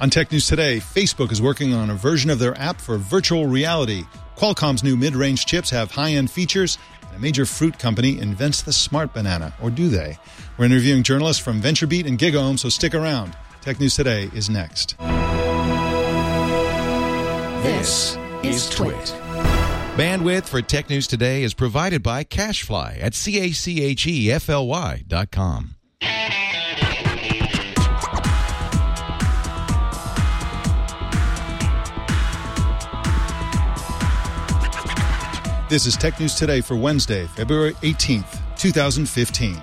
On Tech News Today, Facebook is working on a version of their app for virtual reality. Qualcomm's new mid-range chips have high-end features, and a major fruit company invents the smart banana. Or do they? We're interviewing journalists from VentureBeat and GigaOM, so stick around. Tech News Today is next. This is Twit. Bandwidth for Tech News Today is provided by CacheFly at CacheFly.com. This is Tech News Today for Wednesday, February 18th, 2015.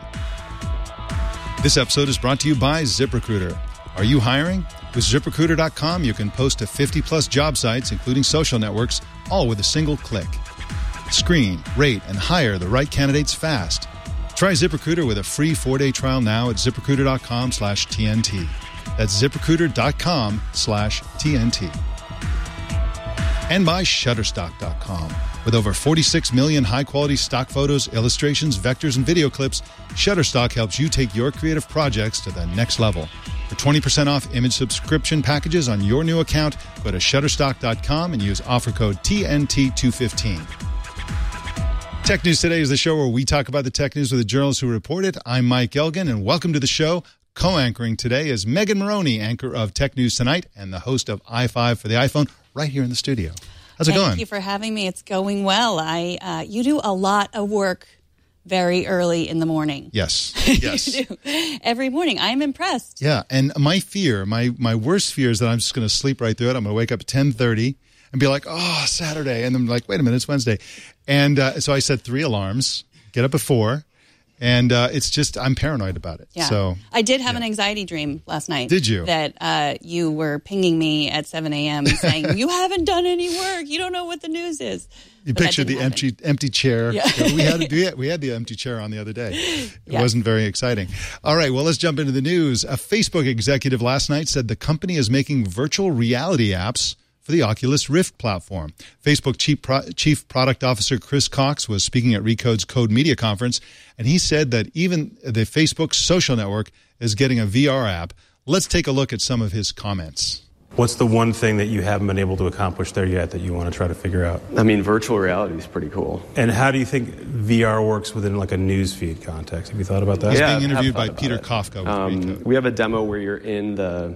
This episode is brought to you by ZipRecruiter. Are you hiring? With ZipRecruiter.com, you can post to 50-plus job sites, including social networks, all with a single click. Screen, rate, and hire the right candidates fast. Try ZipRecruiter with a free 4-day trial now at ZipRecruiter.com/TNT. That's ZipRecruiter.com/TNT. And by Shutterstock.com. With over 46 million high-quality stock photos, illustrations, vectors, and video clips, Shutterstock helps you take your creative projects to the next level. For 20% off image subscription packages on your new account, go to Shutterstock.com and use offer code TNT215. Tech News Today is the show where we talk about the tech news with the journalists who report it. I'm Mike Elgin, and welcome to the show. Co-anchoring today is Megan Maroney, anchor of Tech News Tonight and the host of i5 for the iPhone, right here in the studio. How's it going? Thank you for having me. It's going well. You do a lot of work very early in the morning. Yes. You do. Every morning. I'm impressed. Yeah, and my fear, my worst fear is that I'm just going to sleep right through it. I'm going to wake up at 10:30 and be like, oh, Saturday. And I'm like, wait a minute, it's Wednesday. And so I set 3 alarms, get up at 4. And it's just, I'm paranoid about it. Yeah. So I did have an anxiety dream last night. Did you? That you were pinging me at 7 a.m. saying, you haven't done any work. You don't know what the news is. You pictured the empty chair. Yeah. We had the empty chair on the other day. It wasn't very exciting. All right, well, let's jump into the news. A Facebook executive last night said the company is making virtual reality apps for the Oculus Rift platform. Facebook Chief Product Officer Chris Cox was speaking at Recode's Code Media Conference, and he said that even the Facebook social network is getting a VR app. Let's take a look at some of his comments. What's the one thing that you haven't been able to accomplish there yet that you want to try to figure out? I mean, virtual reality is pretty cool. And how do you think VR works within like a news feed context? Have you thought about that? He's Yeah, being interviewed by I've thought Peter about it. Kafka with Recode. We have a demo where you're in the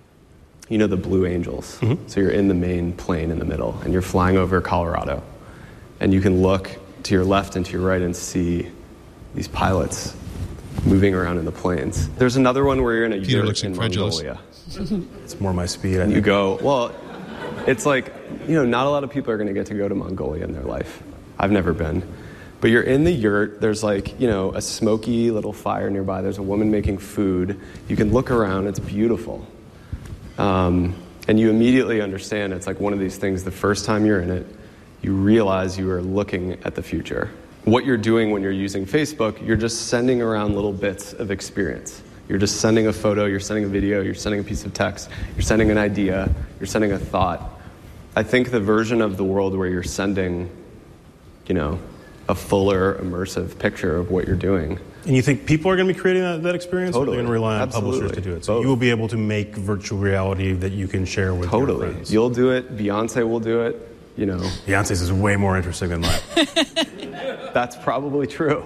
Blue Angels. Mm-hmm. So you're in the main plane in the middle, and you're flying over Colorado. And you can look to your left and to your right and see these pilots moving around in the planes. There's another one where you're in a Peter yurt looks in incredulous. Mongolia. It's more my speed. I And you think. go, well, it's like, not a lot of people are going to get to go to Mongolia in their life. I've never been. But you're in the yurt, there's like, a smoky little fire nearby, there's a woman making food. You can look around, it's beautiful. And you immediately understand it's like one of these things, the first time you're in it, you realize you are looking at the future. What you're doing when you're using Facebook, you're just sending around little bits of experience. You're just sending a photo, you're sending a video, you're sending a piece of text, you're sending an idea, you're sending a thought. I think the version of the world where you're sending, a fuller, immersive picture of what you're doing. And you think people are going to be creating that experience? Totally. Or they're going to rely on Absolutely. publishers to do it? So Both. you will be able to make virtual reality that you can share with your Totally. friends. You'll do it, Beyonce will do it, Beyonce's is way more interesting than mine. That's probably true.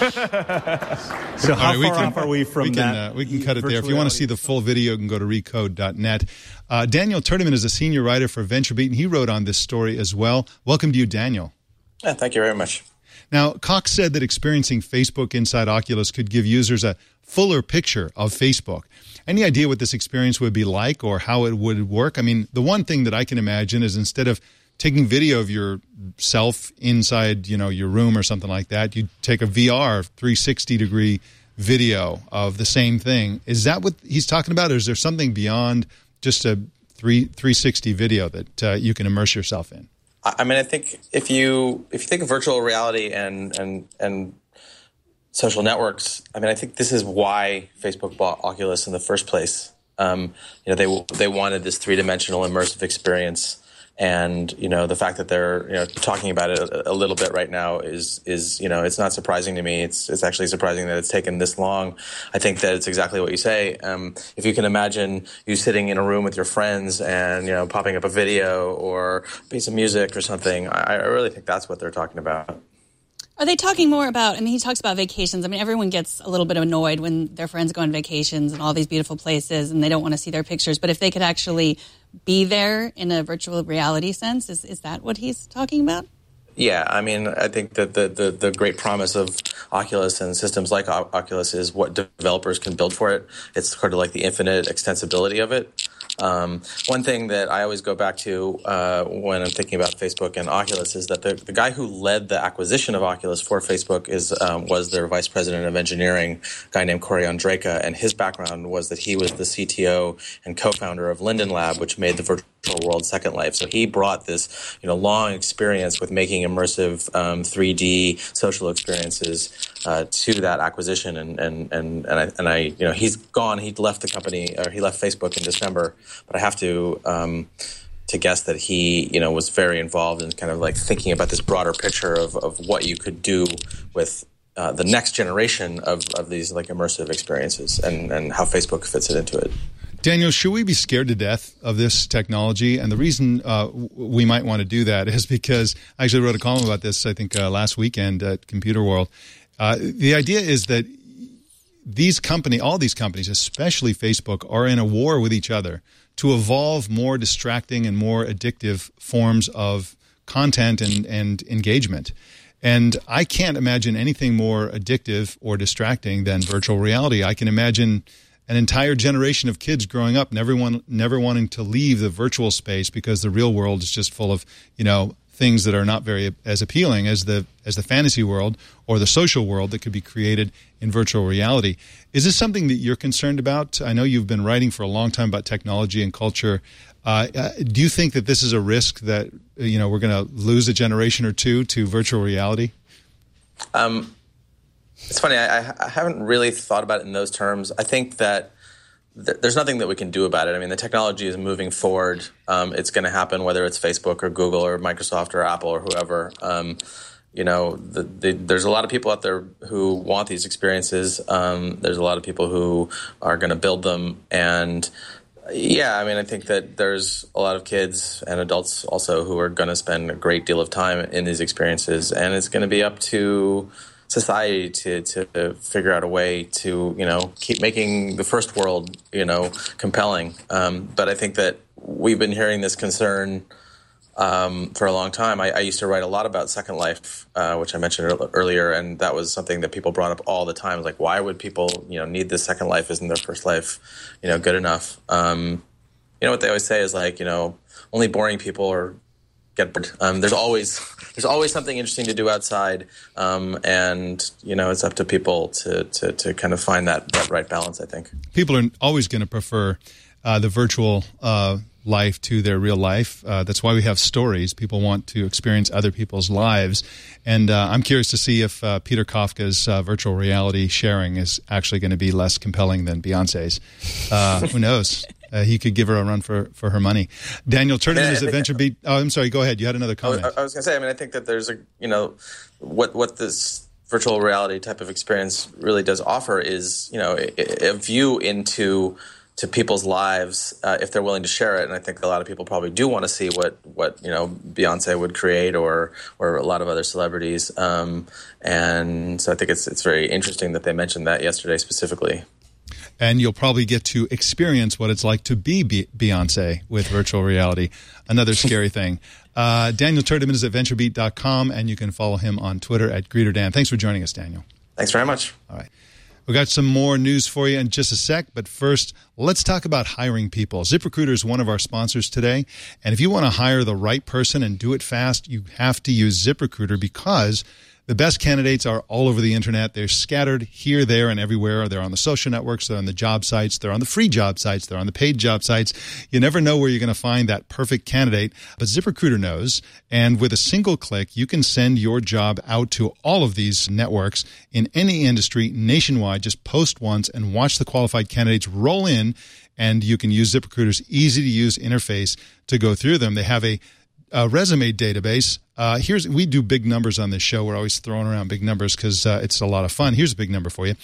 So how All right, far off are we from that? We can cut it there. If virtual you want to reality? see the full video, you can go to recode.net. Daniel Turdeman is a senior writer for VentureBeat, and he wrote on this story as well. Welcome to you, Daniel. Yeah, thank you very much. Now, Cox said that experiencing Facebook inside Oculus could give users a fuller picture of Facebook. Any idea what this experience would be like or how it would work? I mean, the one thing that I can imagine is instead of taking video of yourself inside, your room or something like that, you take a VR 360-degree video of the same thing. Is that what he's talking about, or is there something beyond just a 360 video that you can immerse yourself in? I mean, I think if you think of virtual reality and social networks, I mean, I think this is why Facebook bought Oculus in the first place. They wanted this 3-dimensional immersive experience And, the fact that they're, talking about it a little bit right now is it's not surprising to me. It's actually surprising that it's taken this long. I think that it's exactly what you say. If you can imagine you sitting in a room with your friends and, popping up a video or a piece of music or something, I really think that's what they're talking about. Are they talking more about, he talks about vacations. Everyone gets a little bit annoyed when their friends go on vacations and all these beautiful places and they don't want to see their pictures. But if they could actually be there in a virtual reality sense, is that what he's talking about? Yeah, I think that the great promise of Oculus and systems like Oculus is what developers can build for it. It's sort of like the infinite extensibility of it. One thing that I always go back to when I'm thinking about Facebook and Oculus is that the guy who led the acquisition of Oculus for Facebook was their vice president of engineering, a guy named Corey Andreka, and his background was that he was the CTO and co-founder of Linden Lab, which made the virtual world Second Life. So he brought this, long experience with making immersive 3D social experiences to that acquisition, and I he's gone. He left the company, or he left Facebook in December. But I have to guess that he, was very involved in kind of like thinking about this broader picture of what you could do with the next generation of these like immersive experiences and how Facebook fits it into it. Daniel, should we be scared to death of this technology? And the reason we might want to do that is because I actually wrote a column about this, I think, last weekend at Computer World. The idea is that all these companies, especially Facebook, are in a war with each other to evolve more distracting and more addictive forms of content and engagement. And I can't imagine anything more addictive or distracting than virtual reality. I can imagine an entire generation of kids growing up never wanting to leave the virtual space because the real world is just full of, things that are not very as appealing as the fantasy world or the social world that could be created in virtual reality. Is this something that you're concerned about? I know you've been writing for a long time about technology and culture. Do you think that this is a risk that we're going to lose a generation or two to virtual reality? It's funny. I haven't really thought about it in those terms. I think that there's nothing that we can do about it. The technology is moving forward. It's going to happen whether it's Facebook or Google or Microsoft or Apple or whoever. There's a lot of people out there who want these experiences. There's a lot of people who are going to build them. And yeah, I think that there's a lot of kids and adults also who are going to spend a great deal of time in these experiences. And it's going to be up to society to figure out a way to, keep making the first world, compelling. But I think that we've been hearing this concern for a long time. I used to write a lot about Second Life, which I mentioned earlier, and that was something that people brought up all the time. Like, why would people, need this Second Life? Isn't their first life, good enough? What they always say is like, only boring people get bored. There's always something interesting to do outside, and it's up to people to kind of find that right balance. I think people are always going to prefer the virtual life to their real life. That's why we have stories. People want to experience other people's lives, and I'm curious to see if Peter Kafka's virtual reality sharing is actually going to be less compelling than Beyonce's. Who knows? He could give her a run for her money. Daniel Turdeman is at VentureBeat. Oh, I'm sorry. Go ahead. You had another comment. I was going to say, I think that there's what this virtual reality type of experience really does offer is, a view into people's lives if they're willing to share it. And I think a lot of people probably do want to see what Beyonce would create or a lot of other celebrities. And so I think it's very interesting that they mentioned that yesterday specifically. And you'll probably get to experience what it's like to be Beyonce with virtual reality. Another scary thing. Daniel Turdeman is at VentureBeat.com, and you can follow him on Twitter at GreeterDan. Thanks for joining us, Daniel. Thanks very much. All right. We've got some more news for you in just a sec, but first, let's talk about hiring people. ZipRecruiter is one of our sponsors today, and if you want to hire the right person and do it fast, you have to use ZipRecruiter because the best candidates are all over the internet. They're scattered here, there, and everywhere. They're on the social networks. They're on the job sites. They're on the free job sites. They're on the paid job sites. You never know where you're going to find that perfect candidate, but ZipRecruiter knows. And with a single click, you can send your job out to all of these networks in any industry nationwide. Just post once and watch the qualified candidates roll in, and you can use ZipRecruiter's easy-to-use interface to go through them. They have a resume database. We do big numbers on this show. We're always throwing around big numbers because it's a lot of fun. Here's a big number for you: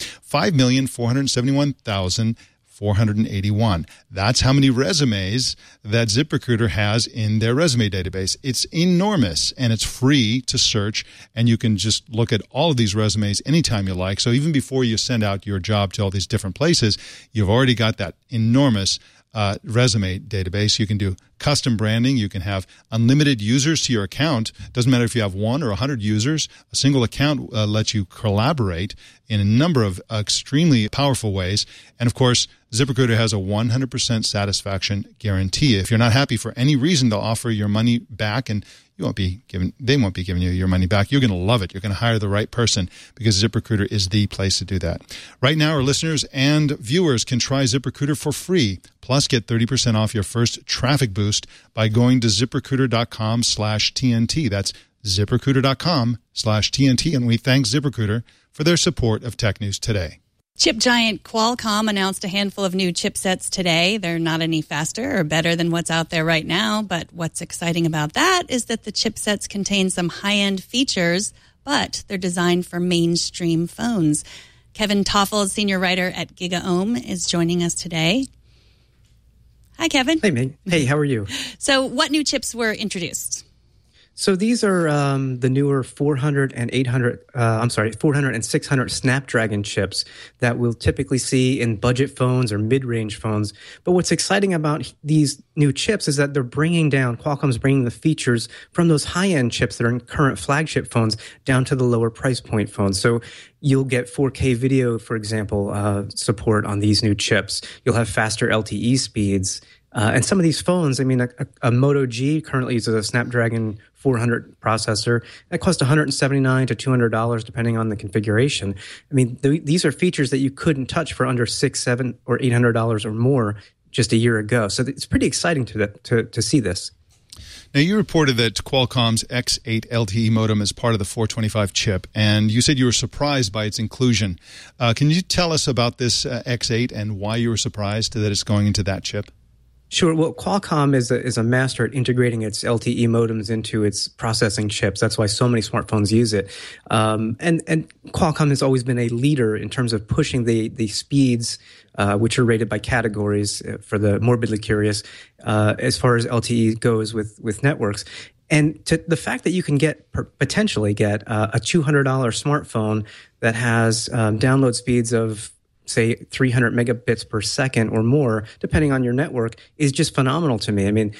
5,471,481. That's how many resumes that ZipRecruiter has in their resume database. It's enormous, and it's free to search, and you can just look at all of these resumes anytime you like. So even before you send out your job to all these different places, you've already got that enormous resume database. You can do custom branding. You can have unlimited users to your account. Doesn't matter if you have 1 or 100 users. A single account lets you collaborate in a number of extremely powerful ways. And of course, ZipRecruiter has a 100% satisfaction guarantee. If you're not happy for any reason, they'll offer your money back, and they won't be giving you your money back. You're going to love it. You're going to hire the right person because ZipRecruiter is the place to do that. Right now, our listeners and viewers can try ZipRecruiter for free. Plus, get 30% off your first traffic boost by going to ZipRecruiter.com/TNT. That's ZipRecruiter.com/TNT. And we thank ZipRecruiter for their support of Tech News Today. Chip giant Qualcomm announced a handful of new chipsets today. They're not any faster or better than what's out there right now, but what's exciting about that is that the chipsets contain some high-end features, but they're designed for mainstream phones. Kevin Toffel, senior writer at GigaOM, is joining us today. Hi, Kevin. Hey, Meg. Hey, how are you? So what new chips were introduced? So these are the newer 400 and 600 Snapdragon chips that we'll typically see in budget phones or mid-range phones. But what's exciting about these new chips is that Qualcomm's bringing the features from those high-end chips that are in current flagship phones down to the lower price point phones. So you'll get 4K video, for example, support on these new chips. You'll have faster LTE speeds. And some of these phones, a Moto G currently uses a Snapdragon 400 processor that costs $179 to $200 depending on the configuration. These are features that you couldn't touch for under $600, $700, or $800 or more just a year ago. So it's pretty exciting to see this. Now, you reported that Qualcomm's X8 LTE modem is part of the 425 chip, and you said you were surprised by its inclusion. Can you tell us about this X8 and why you were surprised that it's going into that chip? Sure. Well, Qualcomm is a master at integrating its LTE modems into its processing chips. That's why so many smartphones use it. And Qualcomm has always been a leader in terms of pushing the speeds, which are rated by categories for the morbidly curious, as far as LTE goes with networks. And the fact that you can potentially get a $200 smartphone that has download speeds of, say, 300 megabits per second or more, depending on your network, is just phenomenal to me.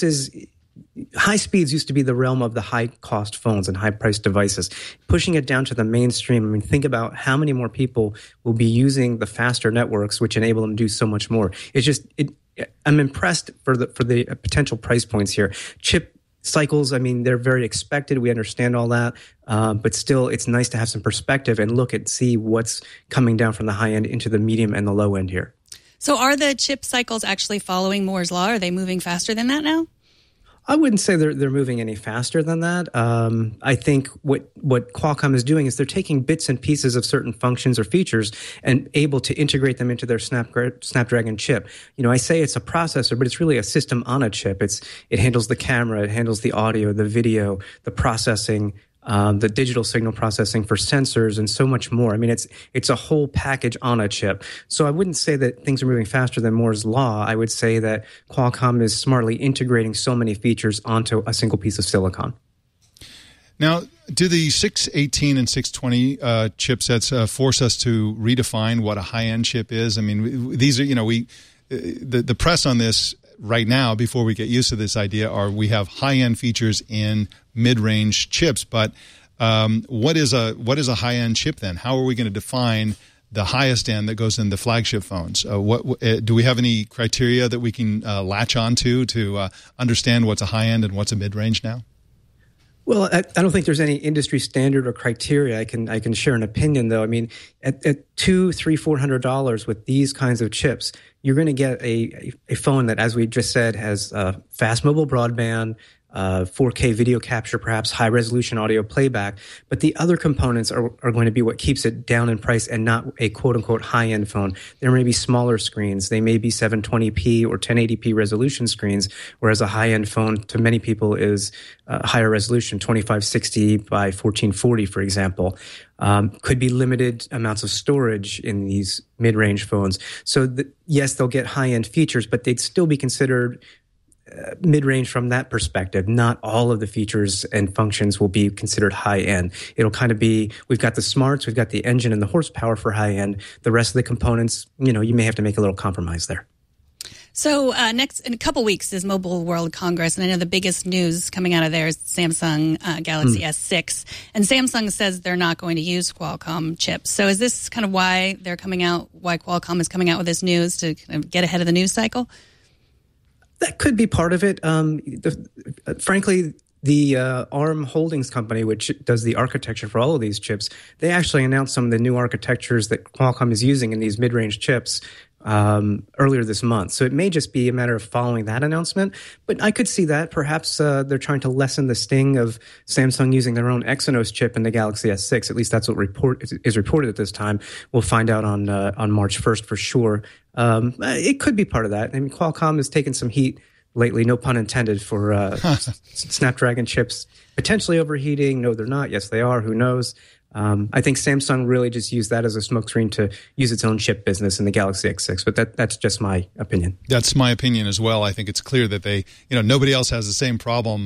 High speeds used to be the realm of the high-cost phones and high-priced devices. Pushing it down to the mainstream, think about how many more people will be using the faster networks, which enable them to do so much more. I'm impressed for the potential price points here. Chip cycles, they're very expected. We understand all that. But still, it's nice to have some perspective and see what's coming down from the high end into the medium and the low end here. So are the chip cycles actually following Moore's Law? Are they moving faster than that now? I wouldn't say they're moving any faster than that. I think what Qualcomm is doing is they're taking bits and pieces of certain functions or features and able to integrate them into their Snapdragon chip. I say it's a processor, but it's really a system on a chip. It handles the camera, it handles the audio, the video, the processing, the digital signal processing for sensors, and so much more. It's a whole package on a chip. So I wouldn't say that things are moving faster than Moore's Law. I would say that Qualcomm is smartly integrating so many features onto a single piece of silicon. Now, do the 618 and 620 chipsets force us to redefine what a high-end chip is? These are, the press on this right now, before we get used to this idea, we have high-end features in mid-range chips. But what is a high-end chip then? How are we going to define the highest end that goes in the flagship phones? Do we have any criteria that we can latch onto to understand what's a high-end and what's a mid-range now? Well, I don't think there's any industry standard or criteria. I can share an opinion, though. At $200, $300, $400 with these kinds of chips, you're going to get a phone that, as we just said, has fast mobile broadband, 4K video capture, perhaps high-resolution audio playback. But the other components are going to be what keeps it down in price and not a quote-unquote high-end phone. There may be smaller screens. They may be 720p or 1080p resolution screens, whereas a high-end phone to many people is higher resolution, 2560 by 1440, for example. Could be limited amounts of storage in these mid-range phones. So yes, they'll get high-end features, but they'd still be considered mid-range from that perspective. Not all of the features and functions will be considered high-end. It'll kind of be, we've got the smarts, we've got the engine and the horsepower for high-end. The rest of the components, you may have to make a little compromise there. So next, in a couple weeks, is Mobile World Congress, and I know the biggest news coming out of there is Samsung Galaxy S6. And Samsung says they're not going to use Qualcomm chips. So is this kind of why they're coming out, why Qualcomm is coming out with this news to kind of get ahead of the news cycle? That could be part of it. Frankly, the ARM Holdings company, which does the architecture for all of these chips, they actually announced some of the new architectures that Qualcomm is using in these mid-range chips earlier this month. So it may just be a matter of following that announcement. But I could see that. Perhaps they're trying to lessen the sting of Samsung using their own Exynos chip in the Galaxy S6. At least that's what is reported at this time. We'll find out on March 1st for sure. It could be part of that. I mean, Qualcomm has taken some heat lately, no pun intended, for Snapdragon chips potentially overheating. No, they're not. Yes, they are. Who knows? I think Samsung really just used that as a smokescreen to use its own chip business in the Galaxy S6, but that's just my opinion. That's my opinion as well. I think it's clear that they, nobody else has the same problem,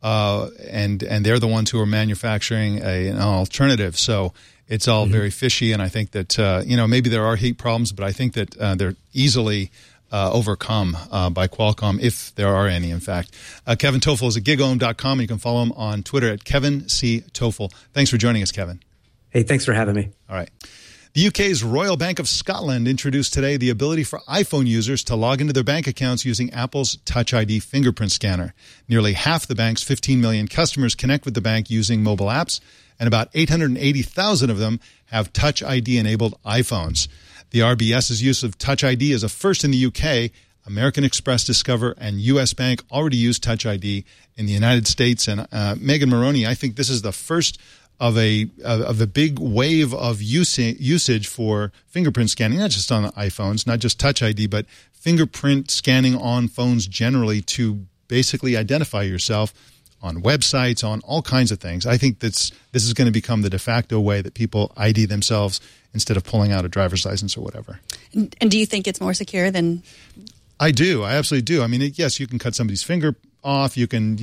and they're the ones who are manufacturing an alternative. So it's all very fishy, and I think that, maybe there are heat problems, but I think that they're easily overcome by Qualcomm, if there are any, in fact. Kevin Toffel is at gigohm.com, and you can follow him on Twitter at Kevin C. Toffel. Thanks for joining us, Kevin. Hey, thanks for having me. All right. The UK's Royal Bank of Scotland introduced today the ability for iPhone users to log into their bank accounts using Apple's Touch ID fingerprint scanner. Nearly half the bank's 15 million customers connect with the bank using mobile apps, and about 880,000 of them have Touch ID-enabled iPhones. The RBS's use of Touch ID is a first in the UK. American Express, Discover, and U.S. Bank already use Touch ID in the United States. And Megan Maroney, I think this is the first of a big wave of usage for fingerprint scanning, not just on iPhones, not just Touch ID, but fingerprint scanning on phones generally to basically identify yourself on websites, on all kinds of things. I think this is going to become the de facto way that people ID themselves instead of pulling out a driver's license or whatever. And do you think it's more secure than? I do. I absolutely do. I mean, yes, you can cut somebody's finger off. You can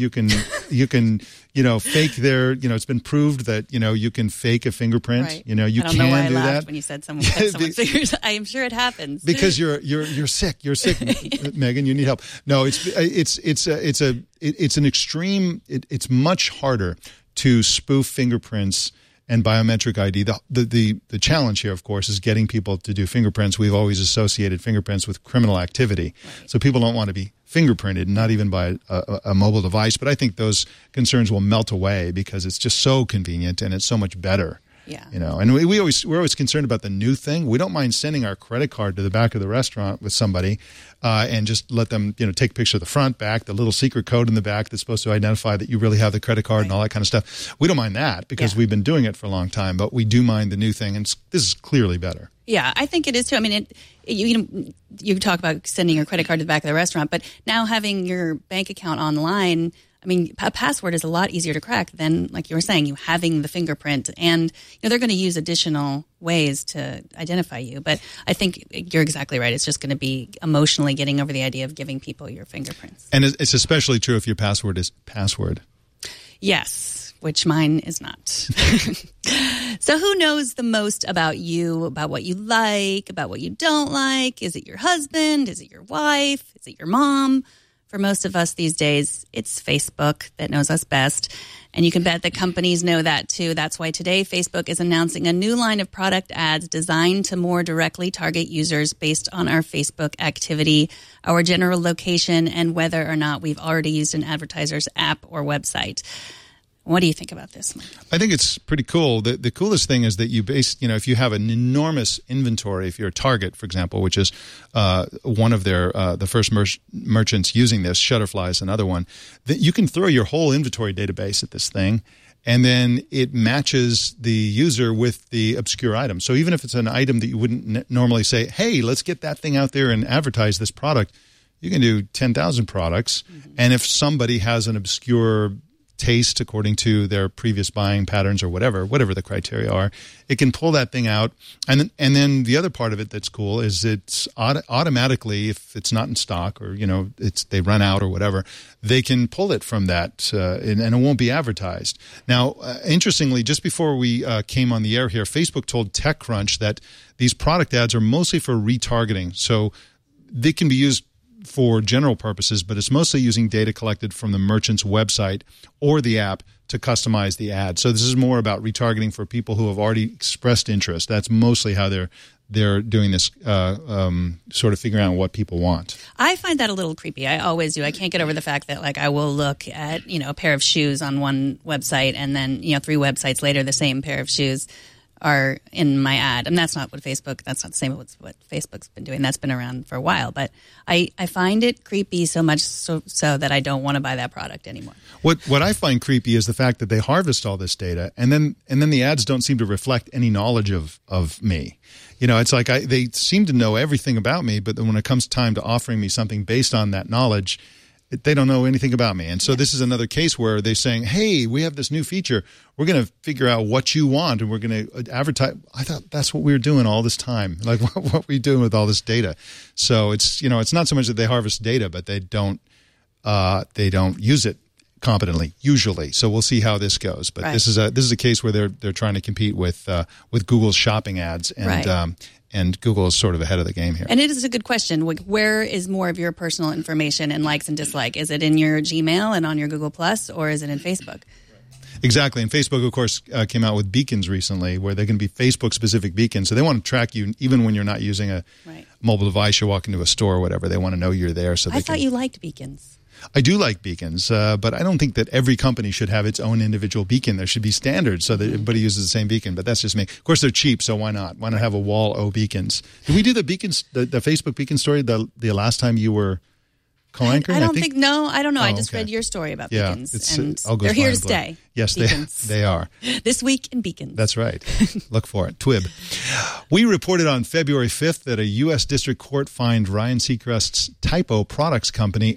fake their, it's been proved that, you can fake a fingerprint. Right. You I don't know why I do laughed that. When you said someone cut someone's fingers. I am sure it happens. Because you're sick. You're sick, Megan. You need help. No, it's an extreme. It's much harder to spoof fingerprints and biometric ID. The challenge here, of course, is getting people to do fingerprints. We've always associated fingerprints with criminal activity. Right. So people don't want to be fingerprinted, not even by a mobile device. But I think those concerns will melt away because it's just so convenient and it's so much better. Yeah. And we're always concerned about the new thing. We don't mind sending our credit card to the back of the restaurant with somebody and just let them, take a picture of the front, back, the little secret code in the back that's supposed to identify that you really have the credit card and all that kind of stuff. We don't mind that because we've been doing it for a long time, but we do mind the new thing, and this is clearly better. Yeah, I think it is too. I mean, you talk about sending your credit card to the back of the restaurant, but now having your bank account online, I mean, a password is a lot easier to crack than, like you were saying, you having the fingerprint. And they're going to use additional ways to identify you. But I think you're exactly right. It's just going to be emotionally getting over the idea of giving people your fingerprints. And it's especially true if your password is password. Yes, which mine is not. So who knows the most about you, about what you like, about what you don't like? Is it your husband? Is it your wife? Is it your mom? For most of us these days, it's Facebook that knows us best. And you can bet that companies know that too. That's why today Facebook is announcing a new line of product ads designed to more directly target users based on our Facebook activity, our general location, and whether or not we've already used an advertiser's app or website. What do you think about this, Mike? I think it's pretty cool. The coolest thing is that if you have an enormous inventory, if you're a Target, for example, which is one of their the first merchants using this, Shutterfly is another one, that you can throw your whole inventory database at this thing, and then it matches the user with the obscure item. So even if it's an item that you wouldn't normally say, hey, let's get that thing out there and advertise this product, you can do 10,000 products. Mm-hmm. And if somebody has an obscure taste according to their previous buying patterns or whatever the criteria are, it can pull that thing out. And then the other part of it that's cool is it's automatically, if it's not in stock or they run out or whatever, they can pull it from that and it won't be advertised. Now, interestingly, just before we came on the air here, Facebook told TechCrunch that these product ads are mostly for retargeting. So they can be used for general purposes, but it's mostly using data collected from the merchant's website or the app to customize the ad. So this is more about retargeting for people who have already expressed interest. That's mostly how they're doing this, sort of figuring out what people want. I find that a little creepy. I always do. I can't get over the fact that I will look at a pair of shoes on one website and then 3 websites later the same pair of shoes are in my ad. And that's not what that's not the same as what Facebook's been doing. That's been around for a while. But I find it creepy so much so that I don't want to buy that product anymore. What I find creepy is the fact that they harvest all this data and then the ads don't seem to reflect any knowledge of me. It's like they seem to know everything about me, but then when it comes time to offering me something based on that knowledge, they don't know anything about me. And so this is another case where they're saying, hey, we have this new feature. We're going to figure out what you want, and we're going to advertise. I thought that's what we were doing all this time. Like, what were we doing with all this data? So it's not so much that they harvest data, but they don't use it competently usually. So we'll see how this goes. But this is a case where they're trying to compete with Google's shopping ads, and and Google is sort of ahead of the game here. And it is a good question. Where is more of your personal information and likes and dislikes? Is it in your Gmail and on your Google Plus, or is it in Facebook? Exactly. And Facebook, of course, came out with beacons recently where they can be Facebook-specific beacons. So they want to track you even when you're not using a mobile device. You walk into a store or whatever. They want to know you're there. So I thought you liked beacons. I do like beacons, but I don't think that every company should have its own individual beacon. There should be standards so that everybody uses the same beacon, but that's just me. Of course, they're cheap, so why not? Why not have a wall o beacons? Did we do the beacons, the Facebook beacon story the last time you were co-anchoring? I don't think. No, I don't know. Oh, I just read your story about beacons, and all goes they're here to blind stay. Yes, they are. This week in beacons. That's right. Look for it. TWIB. We reported on February 5th that a U.S. District Court fined Ryan Seacrest's Typo Products Company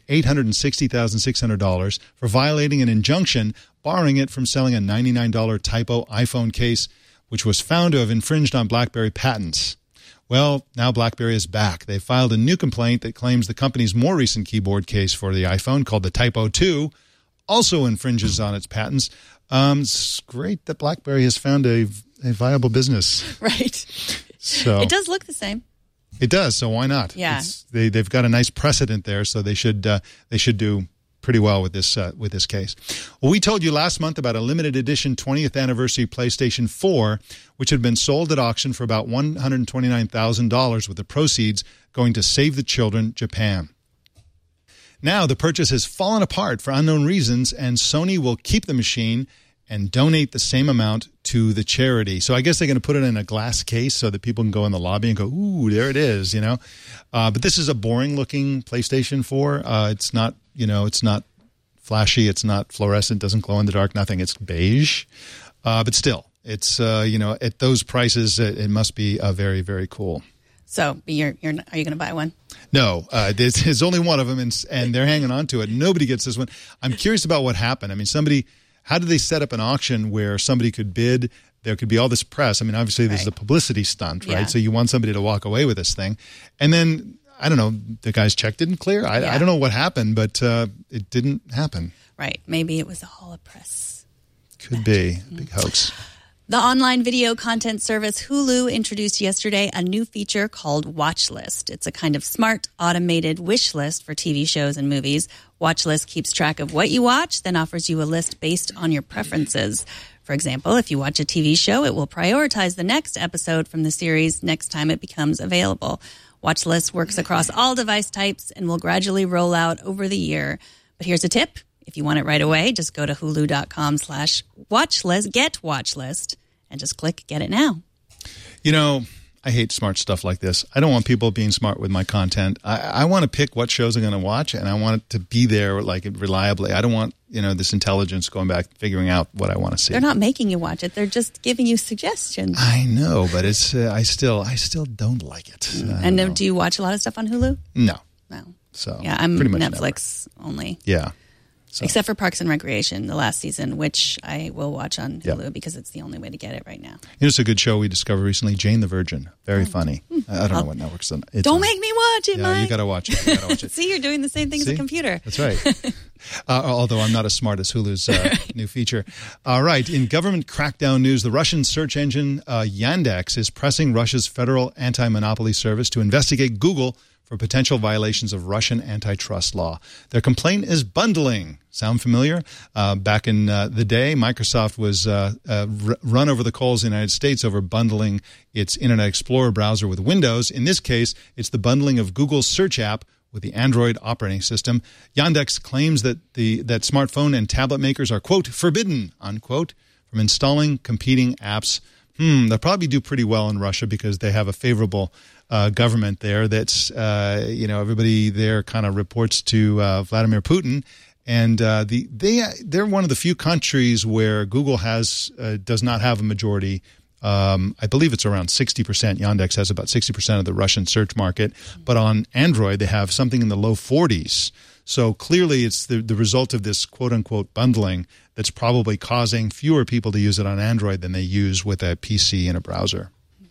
$860,600 for violating an injunction barring it from selling a $99 Typo iPhone case, which was found to have infringed on BlackBerry patents. Well, now BlackBerry is back. They filed a new complaint that claims the company's more recent keyboard case for the iPhone, called the Typo 2, also infringes on its patents. It's great that BlackBerry has found a viable business. Right. So it does look the same. It does, so why not? Yeah. They've got a nice precedent there, so they should do pretty well with this case. Well, we told you last month about a limited edition 20th anniversary PlayStation 4, which had been sold at auction for about $129,000, with the proceeds going to Save the Children Japan. Now, the purchase has fallen apart for unknown reasons, and Sony will keep the machine and donate the same amount to the charity. So I guess they're going to put it in a glass case so that people can go in the lobby and go, ooh, there it is, But this is a boring-looking PlayStation 4. It's not flashy. It's not fluorescent. Doesn't glow in the dark. Nothing. It's beige. But still, it's, at those prices, it must be very, very cool. So are you going to buy one? No, there's only one of them, and they're hanging on to it. Nobody gets this one. I'm curious about what happened. I mean, how did they set up an auction where somebody could bid? There could be all this press. I mean, obviously, this is a publicity stunt, right? Yeah. So you want somebody to walk away with this thing. And then, I don't know, the guy's check didn't clear. I don't know what happened, but it didn't happen. Right. Maybe it was all a press. Could be. Big hoax. The online video content service Hulu introduced yesterday a new feature called Watchlist. It's a kind of smart, automated wish list for TV shows and movies. Watchlist keeps track of what you watch, then offers you a list based on your preferences. For example, if you watch a TV show, it will prioritize the next episode from the series next time it becomes available. Watchlist works across all device types and will gradually roll out over the year. But here's a tip. If you want it right away, just go to hulu.com/watchlist, get watchlist, and just click get it now. You know, I hate smart stuff like this. I don't want people being smart with my content. I want to pick what shows I'm going to watch, and I want it to be there like reliably. I don't want, this intelligence going back, figuring out what I want to see. They're not making you watch it. They're just giving you suggestions. I know, but it's I still don't like it. And do you watch a lot of stuff on Hulu? No. So yeah, I'm pretty much Netflix only. Yeah. So. Except for Parks and Recreation, the last season, which I will watch on Hulu because it's the only way to get it right now. It's a good show we discovered recently, Jane the Virgin. Very funny. I don't know what network's on. Don't make me watch it, Mike. You got to watch it. See, you're doing the same thing as a computer. That's right. Although I'm not as smart as Hulu's new feature. All right. In government crackdown news, the Russian search engine Yandex is pressing Russia's Federal Anti-Monopoly Service to investigate Google for potential violations of Russian antitrust law. Their complaint is bundling. Sound familiar? Back in the day, Microsoft was run over the coals in the United States over bundling its Internet Explorer browser with Windows. In this case, it's the bundling of Google's search app with the Android operating system. Yandex claims that that smartphone and tablet makers are, quote, forbidden, unquote, from installing competing apps. They'll probably do pretty well in Russia because they have a favorable government there. That's everybody there kind of reports to Vladimir Putin, and they're one of the few countries where Google does not have a majority. I believe it's around 60%. Yandex has about 60% of the Russian search market, but on Android they have something in the low 40s. So clearly it's the result of this quote-unquote bundling that's probably causing fewer people to use it on Android than they use with a PC and a browser.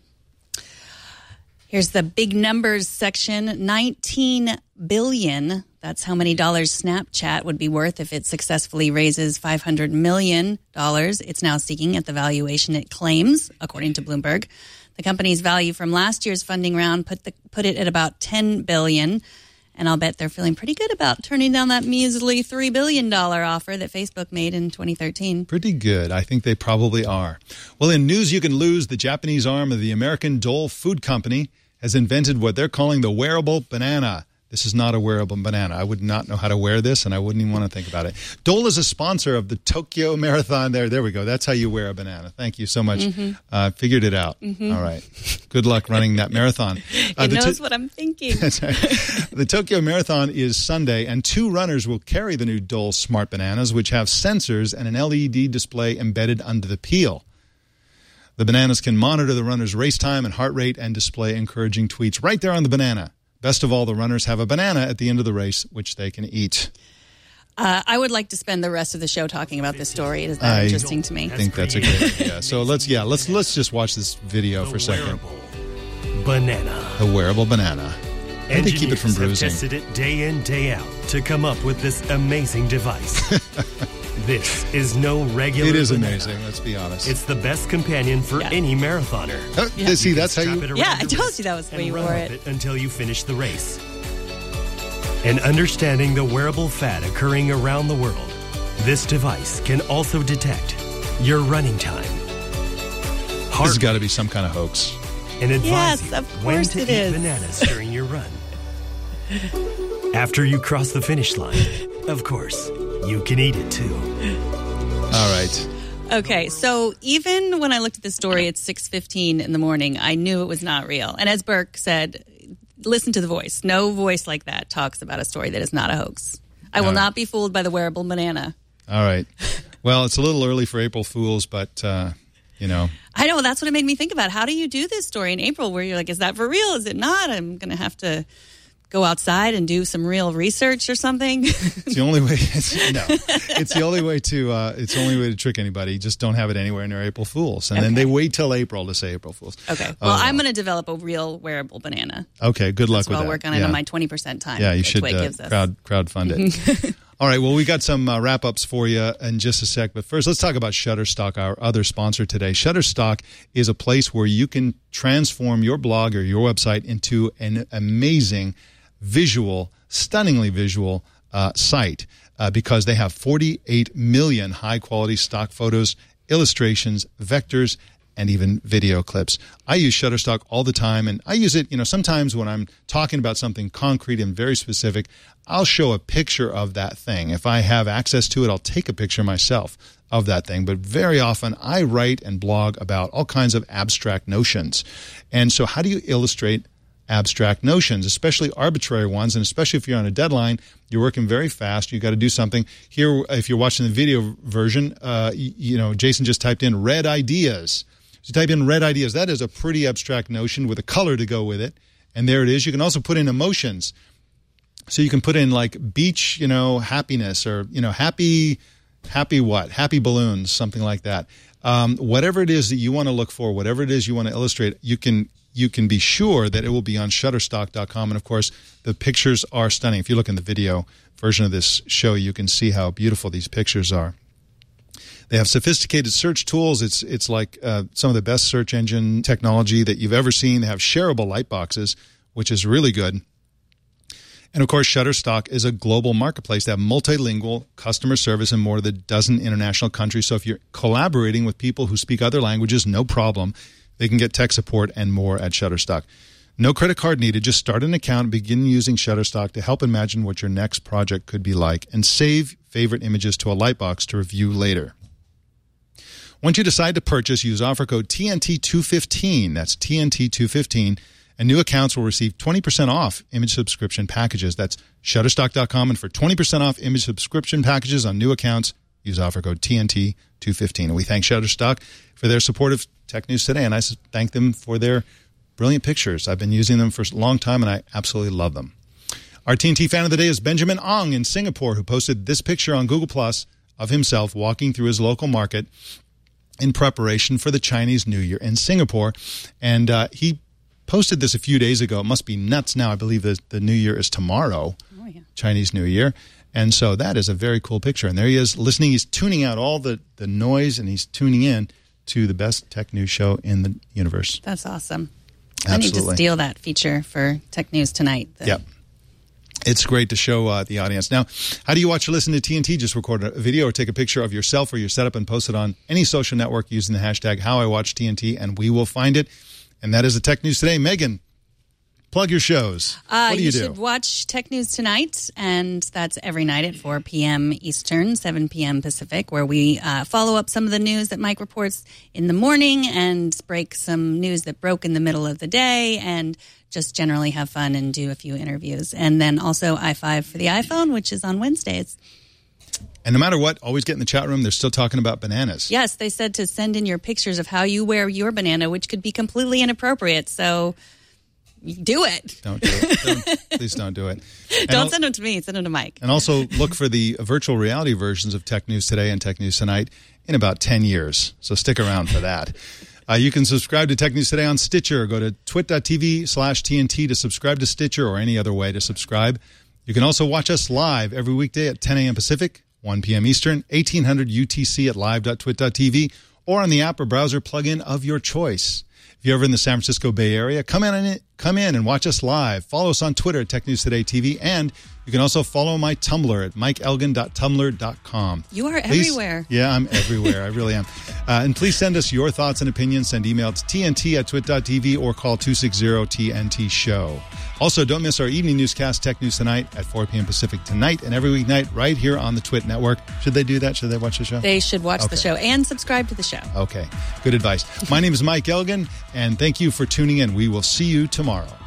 Here's the big numbers section. $19 billion. That's how many dollars Snapchat would be worth if it successfully raises $500 million. It's now seeking at the valuation it claims, according to Bloomberg. The company's value from last year's funding round put it at about $10 billion. And I'll bet they're feeling pretty good about turning down that measly $3 billion offer that Facebook made in 2013. Pretty good. I think they probably are. Well, in news you can lose, the Japanese arm of the American Dole Food Company has invented what they're calling the wearable banana. This is not a wearable banana. I would not know how to wear this, and I wouldn't even want to think about it. Dole is a sponsor of the Tokyo Marathon. There we go. That's how you wear a banana. Thank you so much. Figured it out. All right. Good luck running that marathon. It knows what I'm thinking. That's right. The Tokyo Marathon is Sunday, and 2 runners will carry the new Dole Smart Bananas, which have sensors and an LED display embedded under the peel. The bananas can monitor the runner's race time and heart rate and display encouraging tweets right there on the banana. Best of all, the runners have a banana at the end of the race, which they can eat. I would like to spend the rest of the show talking about this story. It is that interesting to me. I think that's a good idea. So let's just watch this video for a second. Banana. The wearable banana. How do they keep it from bruising? Engineers have tested it day in, day out to come up with this amazing device. This is no regular It is banana. amazing, let's be honest. It's the best companion for any marathoner. See, that's how you... Yeah, I told you that was the way you wore it. Until you finish the race. And understanding the wearable fad occurring around the world, this device can also detect your running time. This has got to be some kind of hoax. And advise Yes, you of when course to it eat is. bananas during your run. After you cross the finish line, of course, you can eat it too. All right. Okay, so even when I looked at the story at 6:15 in the morning, I knew it was not real. And as Burke said, listen to the voice. No voice like that talks about a story that is not a hoax. I will not be fooled by the wearable banana. All right. Well, it's a little early for April Fools, but, you know. I know, that's what it made me think about. How do you do this story in April where you're like, is that for real? Is it not? I'm going to have to go outside and do some real research or something. It's the only way. It's the only way to trick anybody. Just don't have it anywhere near April Fools, and then they wait till April to say April Fools. Okay. Well, I'm going to develop a real wearable banana. Okay. Good luck with that. I'll work on it on my 20% time. Yeah, you That's should what it gives us. crowdfund it. All right. Well, we got some wrap-ups for you in just a sec. But first, let's talk about Shutterstock, our other sponsor today. Shutterstock is a place where you can transform your blog or your website into an amazing stunningly visual site because they have 48 million high-quality stock photos, illustrations, vectors, and even video clips. I use Shutterstock all the time, and I use it, sometimes when I'm talking about something concrete and very specific, I'll show a picture of that thing. If I have access to it, I'll take a picture myself of that thing. But very often, I write and blog about all kinds of abstract notions. And so how do you illustrate abstract notions, especially arbitrary ones, and especially if you're on a deadline, you're working very fast, you got to do something. Here, if you're watching the video version, Jason just typed in red ideas. So you type in red ideas. That is a pretty abstract notion with a color to go with it. And there it is. You can also put in emotions. So you can put in like beach, happiness, or, happy what? Happy balloons, something like that. Whatever it is that you want to look for, whatever it is you want to illustrate, you can be sure that it will be on Shutterstock.com. And, of course, the pictures are stunning. If you look in the video version of this show, you can see how beautiful these pictures are. They have sophisticated search tools. It's like some of the best search engine technology that you've ever seen. They have shareable light boxes, which is really good. And, of course, Shutterstock is a global marketplace. They have multilingual customer service in more than a dozen international countries. So if you're collaborating with people who speak other languages, no problem. They can get tech support and more at Shutterstock. No credit card needed. Just start an account and begin using Shutterstock to help imagine what your next project could be like, and save favorite images to a Lightbox to review later. Once you decide to purchase, use offer code TNT215. That's TNT215. And new accounts will receive 20% off image subscription packages. That's Shutterstock.com. And for 20% off image subscription packages on new accounts, use offer code TNT215. And we thank Shutterstock for their support of Tech News Today, and I thank them for their brilliant pictures. I've been using them for a long time, and I absolutely love them. Our TNT fan of the day is Benjamin Ong in Singapore, who posted this picture on Google Plus of himself walking through his local market in preparation for the Chinese New Year in Singapore. And he posted this a few days ago. It must be nuts now. I believe that the New Year is tomorrow, Chinese New Year. And so that is a very cool picture. And there he is listening. He's tuning out all the noise, and he's tuning in to the best tech news show in the universe. That's awesome. Absolutely. I need to steal that feature for Tech News Tonight. Yep. It's great to show the audience. Now, how do you watch or listen to TNT? Just record a video or take a picture of yourself or your setup and post it on any social network using the hashtag HowIWatchTNT, and we will find it. And that is the Tech News Today. Megan, plug your shows. What do you do? You should watch Tech News Tonight, and that's every night at 4 p.m. Eastern, 7 p.m. Pacific, where we follow up some of the news that Mike reports in the morning and break some news that broke in the middle of the day, and just generally have fun and do a few interviews. And then also i5 for the iPhone, which is on Wednesdays. And no matter what, always get in the chat room. They're still talking about bananas. Yes, they said to send in your pictures of how you wear your banana, which could be completely inappropriate. So do it. Don't do it. Please don't do it. Don't send them to me. Send them to Mike. And also look for the virtual reality versions of Tech News Today and Tech News Tonight in about 10 years. So stick around for that. You can subscribe to Tech News Today on Stitcher. Go to twit.tv/TNT to subscribe to Stitcher, or any other way to subscribe. You can also watch us live every weekday at 10 a.m. Pacific, 1 p.m. Eastern, 1800 UTC at live.twit.tv, or on the app or browser plugin of your choice. If you're ever in the San Francisco Bay Area, come in and watch us live. Follow us on Twitter at Tech News Today TV, and you can also follow my Tumblr at mikeelgin.tumblr.com. You are everywhere. Yeah, I'm everywhere. I really am. And please send us your thoughts and opinions. Send email to tnt@twit.tv or call 260-TNT-SHOW. Also, don't miss our evening newscast, Tech News Tonight, at 4 p.m. Pacific tonight and every weeknight right here on the Twit Network. Should they do that? Should they watch the show? They should watch the show and subscribe to the show. Okay. Good advice. My name is Mike Elgin, and thank you for tuning in. We will see you tomorrow.